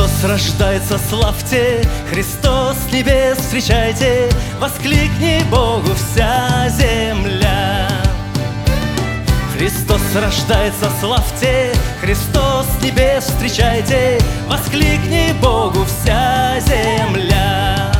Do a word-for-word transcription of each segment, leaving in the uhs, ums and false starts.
Христос рождается, славьте, Христос с небес встречайте, воскликни Богу вся земля. Христос рождается, славьте, Христос с небес встречайте, воскликни Богу вся земля.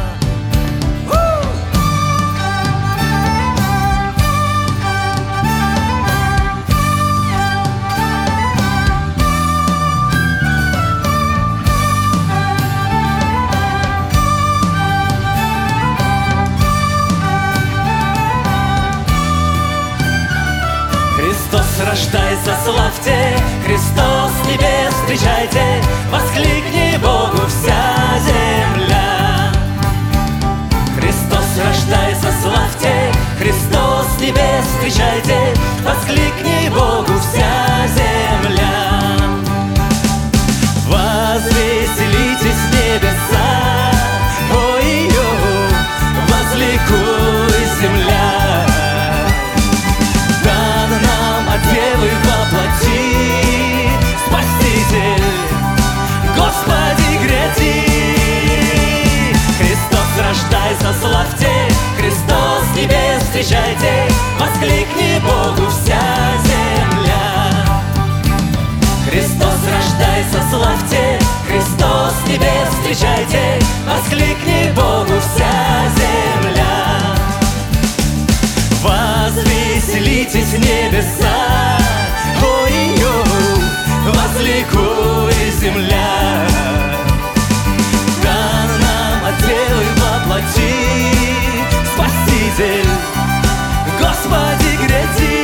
Христос рождается, славьте, Христос с небес встречайте, воскликни Богу вся земля. Христос рождается, славьте, Христос с небес встречайте, воскликни Богу вся земля. Возвеселитесь небеса, ой-ой, возликуй земля. Девы воплоти, Спаситель, Господи, гряди. Христос рождается, славьте, Христос с небес встречайте, воскликни Богу вся земля. Христос рождается, славьте, Христос с небес встречайте, воскликни Богу вся земля. Возвеселитесь небеса, ой-ой, возликуй земля. Дан нам от Девы воплоти, Спаситель, Господи, гряди.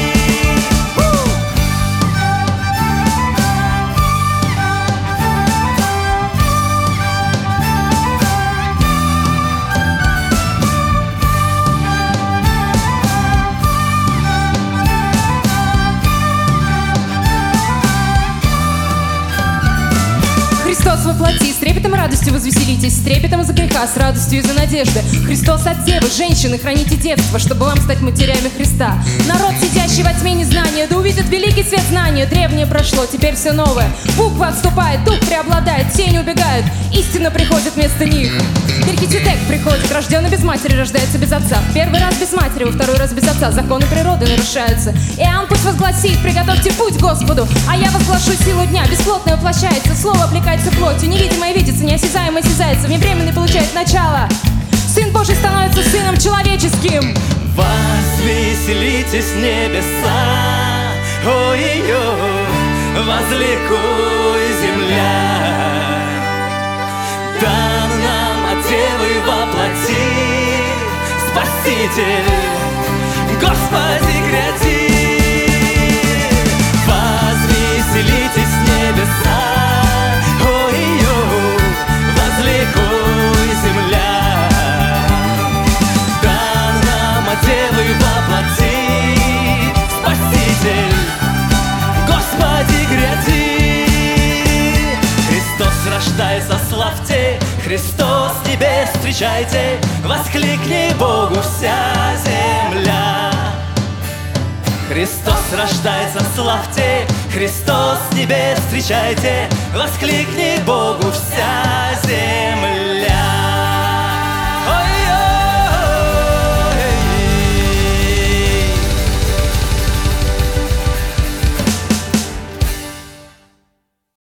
Христос воплоти, с трепетом и радостью возвеселитесь, с трепетом из-за греха, с радостью из-за надежды. Христос от Девы, женщины, храните детство, чтобы вам стать матерями Христа. Народ, сидящий во тьме незнания, да увидит великий свет знания. Древнее прошло, теперь все новое. Буква отступает, дух преобладает, тени убегают, истина приходит вместо них. Мельхиседек приходит, рожденный без матери, рождается без отца. В первый раз без матери, во второй раз без отца. Законы природы нарушаются. Иоанн пусть возгласит, приготовьте путь Господу. А я возглашу силу дня, бесплотное воплощается, слово облекается плотью, невидимое видится, неосязаемое осязается, вневременный получает начало. Сын Божий становится сыном человеческим. Возвеселитесь небеса, ой-ой, возликуй земля. Дан нам от Девы воплоти, Спаситель, Господи, гряди. Возвеселитесь небеса, ой-ой, возликуй земля. Дан нам от Девы воплоти, Спаситель, Господи, гряди. Христос рождается, славьте, Христос с небес встречайте, воскликни Богу вся земля. Христос рождается, славьте, Христос с небес встречайте, воскликни Богу вся земля.